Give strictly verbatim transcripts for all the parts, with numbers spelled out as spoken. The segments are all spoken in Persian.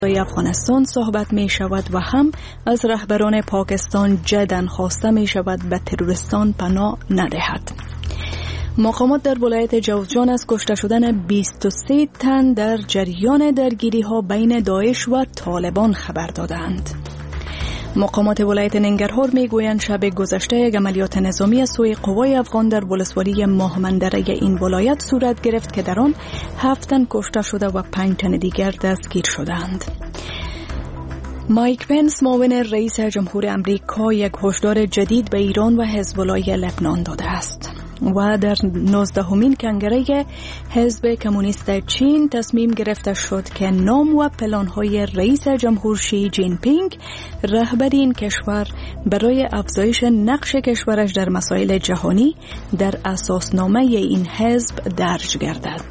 افغانستان صحبت می شود و هم از رهبران پاکستان جداً خواسته می شود به تروریستان پناه ندهد. مقامات در ولایت جوزجان از کشته شدن بیست و سه تن در جریان درگیری ها بین داعش و طالبان خبر دادند. مقامات ولایت ننگرهار می گویند شب گذشته یک عملیات نظامی از سوی قوای افغان در ولسوالی ماهمندره این ولایت صورت گرفت که در آن هفت تن کشته شده و پنج تن دیگر دستگیر شدند. مایک پنس معاون رئیس جمهور امریکا یک هشدار جدید به ایران و حزب الله لبنان داده است و در نوزدهمین کنگره حزب کمونیست چین تصمیم گرفته شد که نام و پلان‌های رئیس جمهور شی جین پینگ رهبر این کشور برای افزایش نقش کشورش در مسائل جهانی در اساسنامه این حزب درج گردد.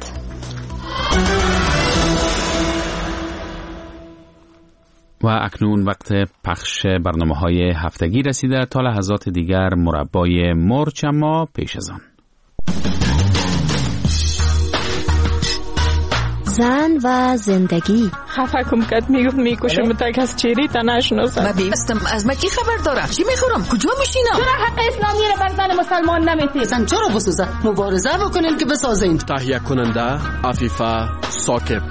و اکنون وقت پخش برنامه‌های هفتگی رسیده. تا لحظات دیگر مربای مرچ، اما پیش از آن زن و زندگی. خفه کم کد میگفت میکشم تک از چیری تا نشناسم. من بیستم از ما کی خبر داره؟ چی میخورم؟ کجا میشینم؟ چرا حق اسلامی رو بر زن مسلمان نمیتید؟ زن چرا بسوزه؟ مبارزه بکنین که بسازین. تهیه کننده عفیفه ثاقب.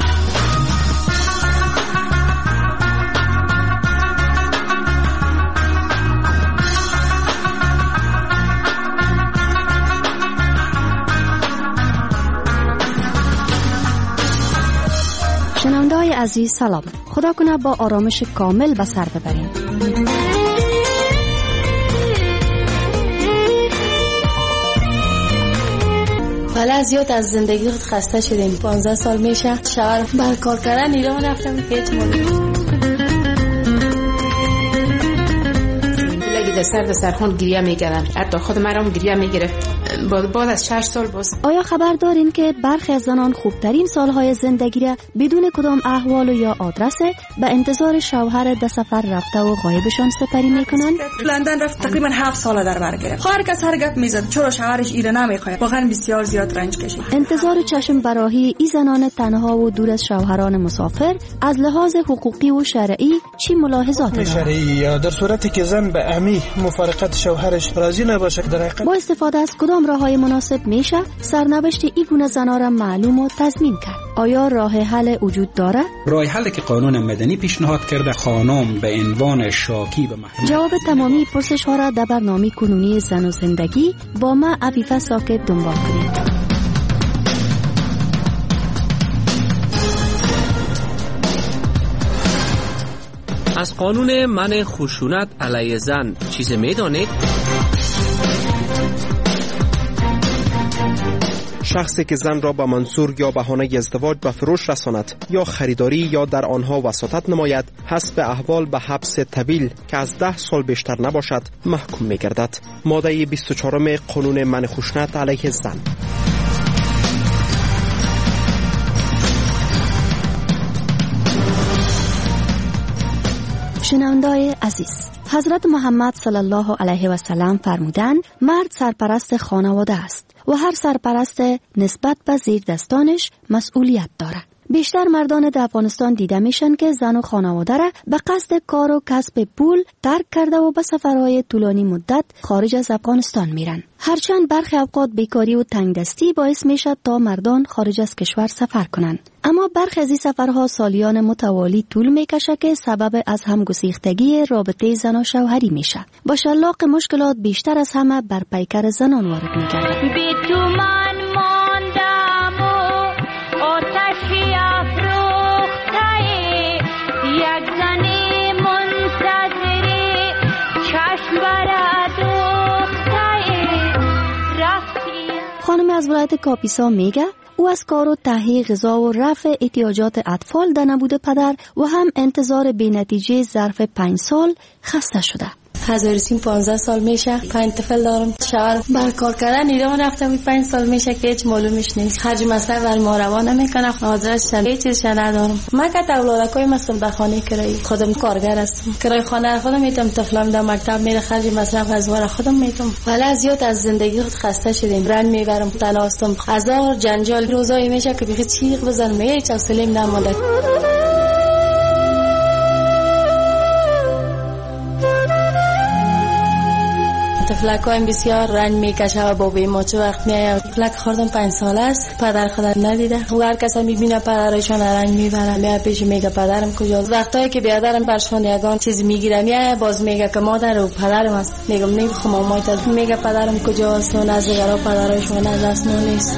شنونده‌های عزیز سلام. خدا کنه با آرامش کامل به سر ببرین. حالا زیاد از زندگی خود خسته شدیم. پانزده سال میشه شهر بر کار کردن ایران رفتم که هیچ موقع در سر در سرخون گریه میکردن. حتی خود مرام گریه میگرفت. بعد از شش سال باز. آیا خبر دارین که برخی از زنان خوبترین سالهای زندگی را بدون کدام احوال یا آدرس به انتظار شوهر در سفر رفته و غایبشان سپری میکنن؟ لندن رفت تقریبا هفت سال در بر گرفت. هر کس هر گپ میزد چرا شوهرش ایره نمیخواد. واقعا بسیار زیاد رنج کشید. انتظار چشم براهی این زنان تنها و دور از شوهران مسافر از لحاظ حقوقی و شرعی چی ملاحظات دارد؟ شرعی در صورتی که زن به امی مفارقت شوهرش راضی نباشه در حقیقت با استفاده از کدام راههای مناسب میشه سرنوشت این گونه زنا را معلوم و تضمین کرد؟ آیا راه حل وجود داره؟ راه حلی که قانون مدنی پیشنهاد کرده خانم به عنوان شاکی به محکمه. جواب تمامی پرسش ها را در برنامه کنونی زن و زندگی با ما عفیفه ثاقب دنبال کنید. از قانون منع خشونت علیه زن چیزی میدانید؟ شخصی که زن را به منصور یا بهانه ازدواج به فروش رساند یا خریداری یا در آنها وساطت نماید حسب احوال به حبس طویل که از ده سال بیشتر نباشد محکوم می گردد. ماده بیست و چهار قانون منع خشونت علیه زن. شنونده‌های عزیز، حضرت محمد صلی الله علیه و سلم فرمودند مرد سرپرست خانواده است و هر سرپرست نسبت به زیر دستانش مسئولیت دارد. بیشتر مردان در افغانستان دیده میشن که زن و خانواده را به قصد کار و کسب پول ترک کرده و به سفرهای طولانی مدت خارج از افغانستان میرن. هرچند برخی اوقات بیکاری و تنگدستی باعث میشد تا مردان خارج از کشور سفر کنند، اما برخی از این سفرها سالیان متوالی طول میکشه که سبب از همگسیختگی رابطه زن و شوهری میشه. با شلاق مشکلات بیشتر از همه بر پیکر زنان وارد میگردد. خانم از ولایت کاپیسا میگه او از کار و تهیه غذا و رفع احتیاجات اطفال در نبود پدر و هم انتظار بی نتیجه ظرف پنج سال خسته شده. هزارسیم پانزده سال میشه، پنج طفل دارم. شوهر بر کار کردن ایران رفتم پنج سال میشه که هیچ معلومش نیست. خرج مصرف بر ما روانه میکنه. آدرس هیچ چیزش ندارم. من که اولادکای مستم در خانه کرایی. خودم کارگر هستم. کرای خانه خودم میتم. طفلم در مکتب میره. خرج مصرف از وار خودم میتم. ولی زیاد از زندگی خود خسته شدیم. رنج میبرم. تنها هستم. هزار جنجال روزایی میشه که بخی چیغ بزنم. هیچ حوصله‌ام نمونده. تفلک‌های بسیار رنج میکشه و با بیماچه وقت میاد. تفلک خوردم پنج سال است، پدر خودم ندیده. هر کس میبینه پدرشون رنج میبره، میاد پیش میگه پدرم کجاست. وقتایی که بیادرم برشون یگان چیز میگیره میاد، باز میگه که مادر و پدرم است. میگم نمیخوام مامایت، میگه پدرم کجاست و نزدیکا پدرشون از دست نیست.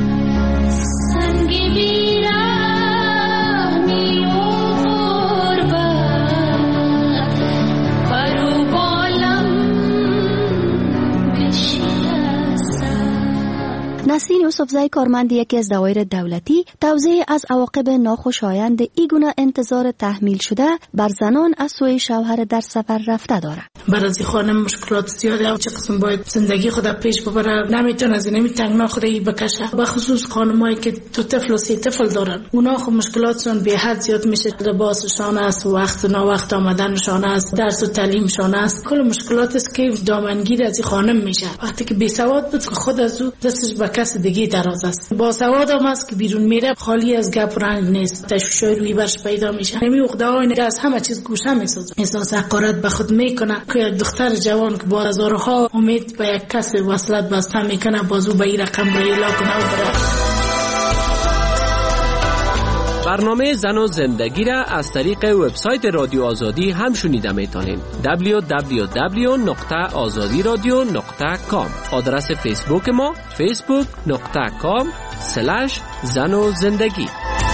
نسرین یوسفزئی کارمند یکی از دوایر دولتی توضیح از عواقب ناخوشایند این گونه انتظار تحمیل شده بر زنان از سوی شوهر در سفر رفته دارد. برای از خانم مشکلات زیاده، چه قسم باید زندگی خود پیش ببره، نمیتونه از این تنگنا خودی بکشه. به خصوص خانمایی که تو طفل و سی طفل دارن، اونا خب مشکلاتشون به حد زیاد میشه. لباسشون است، وقت نا وقت آمدنشون است، درس و تعلیمشون است، کل مشکلات است که دامنگیر از این خانم میشه. وقتی که بی سواد بود خود از او دستش به کس دیگه دراز است. با سواد هم است که بیرون میره خالی از گپ و رنج نیست، تشویشای روی برش پیدا میشه. نمی عقده‌های نگه از همه چیز گوشه میسازه، احساس حقارت به خود میکنه که دختر جوان که با هزارها امید به یک کس وصلت بسته میکنه، بازو به این رقم ریلا کنه و بره. برنامه زن و زندگی را از طریق وبسایت رادیو آزادی هم شنیده میتونین. دبلیو دبلیو دبلیو نقطه آزادی رادیو نقطه کام. آدرس فیسبوک ما فیسبوک نقطه کام سلش زن و زندگی.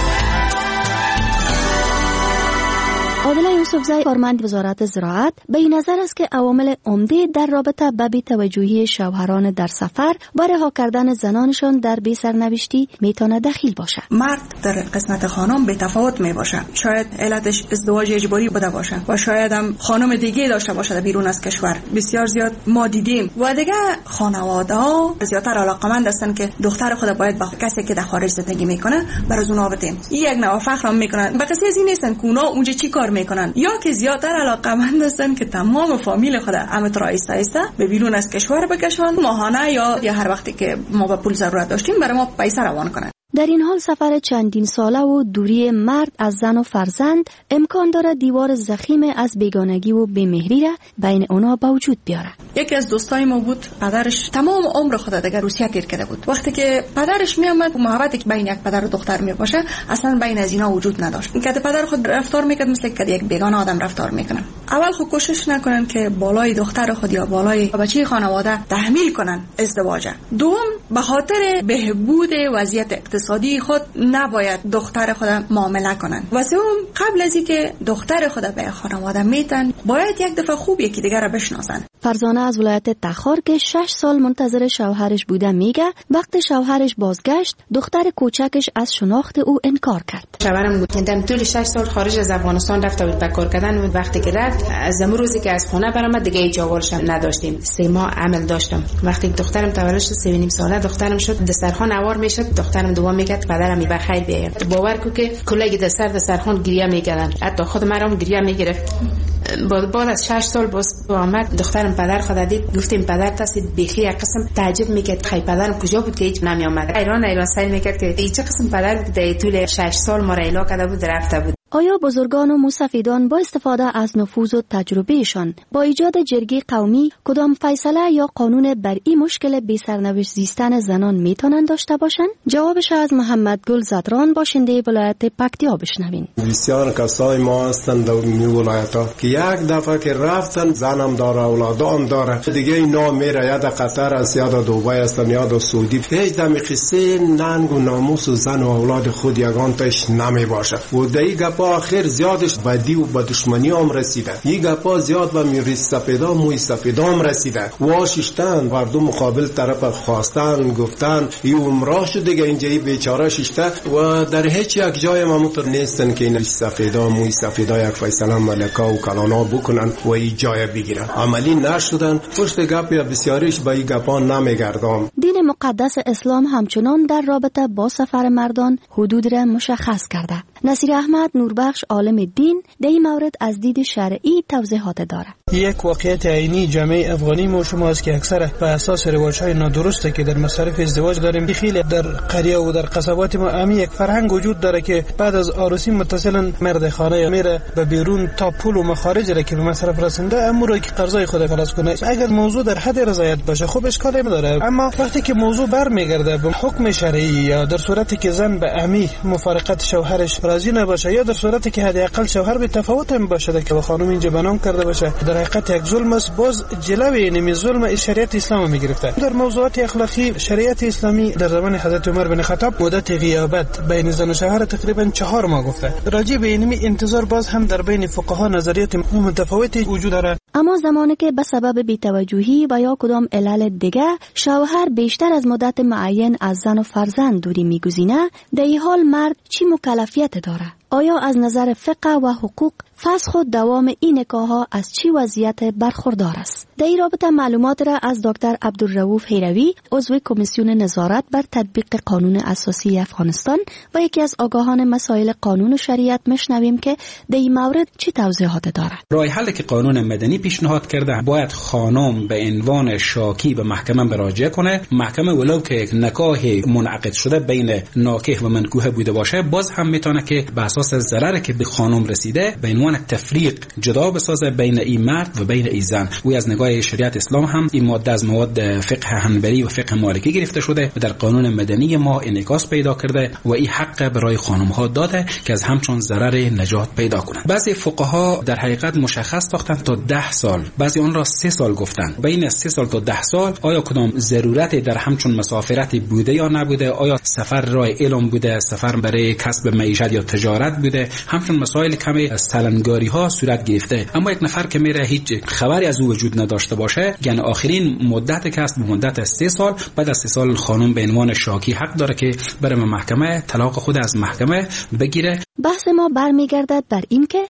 عادله یوسفزئی کارمند وزارت زراعت به این نظر است که عوامل عمده در رابطه با بی‌توجهی شوهران در سفر و رها کردن زنانشان در بی سرنوشتی میتونه دخیل باشه. مرد در قسمت خانم به تفاوت می باشه. شاید علتش ازدواج اجباری بوده باشه و شاید هم خانم دیگه داشته باشه در بیرون از کشور. بسیار زیاد ما دیدیم و دیگه خانواده ها زیاتر علاقمند هستن که دختر خود باید با کسی که در خارج زندگی میکنه بر از اونها بدیم. این یک نوع فخر میکنن. به کسی از این نیستن که اونا اونجا چی کار میکنن، یا که زیاتر علاقمند هستن که تمام فامیل خود امت را ایسته ایسته به بیرون از کشور بکشن، ماهانه یا یا هر وقتی که ما به پول ضرورت داشتیم برای ما پیسه روان کنن. در این حال سفر چندین ساله و دوری مرد از زن و فرزند امکان داره دیوار ضخیم از بیگانگی و بی‌مهری را بین اونا به وجود بیاره. یکی از دوستای ما بود، پدرش تمام عمر خود در روسیه تیر کرده بود. وقتی که پدرش می اومد، محبتی که بین یک پدر و دختر می باشه اصلا بین از اینا وجود نداشت. اینکه پدر خود رفتار میکرد مثل که یک بیگانه آدم رفتار میکنه. اول خود کوشش نکنن که بالای دختر خود یا بالای بچه خانواده تحمیل کنن ازدواج. دوم، به خاطر بهبود وضعیت اقتصادی خود نباید دختر خود معامله کنن. و سوم، قبل از اینکه دختر خود به خانواده میتن باید یک دفعه خوب یکی دیگر را بشناسن. فرزانه از ولایت تخار که شش سال منتظر شوهرش بوده میگه وقت شوهرش بازگشت دختر کوچکش از شناخت او انکار کرد. شوهرم گفتم طول شش سال خارج از افغانستان رفته بود به کار کردن. وقتی که رفت از اون روزی که از خونه برآمد دیگه هیچ جوالش نداشتیم. سه ماه عمل داشتم. وقتی دخترم تولد شد سه و نیم ساله دخترم شد، دسترخوان اوار میشد، دخترم دعا میکرد پدرم به خیر بیاید. باور کو که کلاگی دستر دسترخوان گریه میکردن، حتی خود مرام گریه میگرفت. بعد از شش سال باز آمد دخترم پدر خود دید، گفتیم پدر تاسید بیخی یک قسم تعجب میکرد خی پدرم کجا بود که هیچ نمی آمد. ایران ایران سعی میکرد که این چه قسم پدر بود در طول شش سال ما را ایلا کرده بود رفته بود. آیا بزرگان و موسفیدان با استفاده از نفوذ و تجربهشان با ایجاد جرگه قومی کدام فیصله یا قانون بر این مشکل بی سرنوشت زیستن زنان میتونن داشته باشند؟ جوابش از محمد گل زدران باشنده ولایت پکتیا بشنوین. بسیار کسای ما هستند در این ولایت‌ها که یک دفعه که رفتن زنم داره اولادام داره دیگه اینا میره یا در قطر است یا در دبی هستن یا در سعودی. هیچ دم قصه ننگ و ناموس و زن و اولاد خود یگان تاش نمی باشه و دیگه با آخر زیادش بدی و به دشمنی هم رسیده. یک گپا زیاد به میری سفیدا موی سفیدا هم رسیده. واششتن مردم مقابل طرف خواستن گفتن این عمره شد دیگه اینجایی بیچاره ششته و در هیچ یک جای ممتر نیستن که این سفیدا موی سفیدا یک فیصله ملکه و کلانا بکنن و این جای بگیرن. عملی نشدن. پشت گپ یا بسیاریش به این گپا نمیگردم. دین مقدس اسلام همچنان در رابطه با سفر مردان حدود را مشخص کرده. نصیر احمد نوربخش عالم دین در این مورد از دید شرعی توضیحات داره. یک واقعیت عینی جامعه افغانی ما شما است که اکثر به اساس رواج‌های نادرسته که در مصارف ازدواج داریم. خیلی در قریه و در قصبات ما امی یک فرهنگ وجود داره که بعد از عروسی متصلا مرد خانه میره به بیرون تا پول و مخارج را که به مصرف رسنده امور رو که قرضای خود خلاص کنه. اگر موضوع در حد رضایت باشه خب اشکالی نداره، اما وقتی که موضوع برمیگرده به حکم شرعی یا در صورتی که زن به امی مفارقت شوهرش راضی نباشه یا در صورتی که حداقل شوهر به تفاوت هم باشه که به خانم اینجا بنام کرده باشه، در حقیقت یک ظلم است. باز جلوی این ظلم شریعت اسلام میگرفته. در موضوعات اخلاقی شریعت اسلامی در زمان حضرت عمر بن خطاب مدت غیابت بین زن و شوهر تقریبا چهار ماه گفته. راجع به این انتظار باز هم در بین فقها نظریات متفاوتی وجود داره. اما زمانی که به سبب بی‌توجهی و یا کدام علل دیگه شوهر بیشتر از مدت معین از زن و فرزند دوری میگزینه، در این حال مرد چی مکلفیت داره؟ آیا از نظر فقه و حقوق فسخ و دوام این نکاح‌ها از چی وضعیت برخوردار است؟ در این رابطه معلومات را از دکتر عبدالرؤوف حیروی، عضو کمیسیون نظارت بر تطبیق قانون اساسی افغانستان و یکی از آگاهان مسائل قانون و شریعت میشنویم که در این مورد چی توضیحات دارد. راه حلی که قانون مدنی پیشنهاد کرده، باید خانم به عنوان شاکی به محکمه مراجعه کنه. محکمه ولو که یک نکاح منعقد شده بین ناکح و منکوح بوده باشه، باز هم میتونه که به اساس ضرری که به خانم رسیده به عنوان تفریق جدا بسازه بین این مرد و بین این زن. و از نگاه شریعت اسلام هم این ماده از مواد فقه حنبلی و فقه مالکی گرفته شده و در قانون مدنی ما انعکاس پیدا کرده و این حق برای خانم ها داده که از همچون ضرر نجات پیدا کنند. بعضی فقها در حقیقت مشخص ساختن تا ده سال، بعضی آن را سه سال گفتن. بین از سه سال تا ده سال آیا کدام ضرورت در همچون مسافرتی بوده یا نبوده؟ آیا سفر راه علم بوده، سفر برای کسب معیشت یا تجارت بوده؟ همچون مسائل کمی سالنگاری ها صورت گرفته. اما یک نفر که میره هیچ خبری از او وجود نداشته باشه، یعنی آخرین مدت که است به مدت سه سال، بعد از سه سال خانم به عنوان شاکی حق داره که بره محکمه طلاق خود از محکمه بگیره. بحث ما برمیگردد بر این که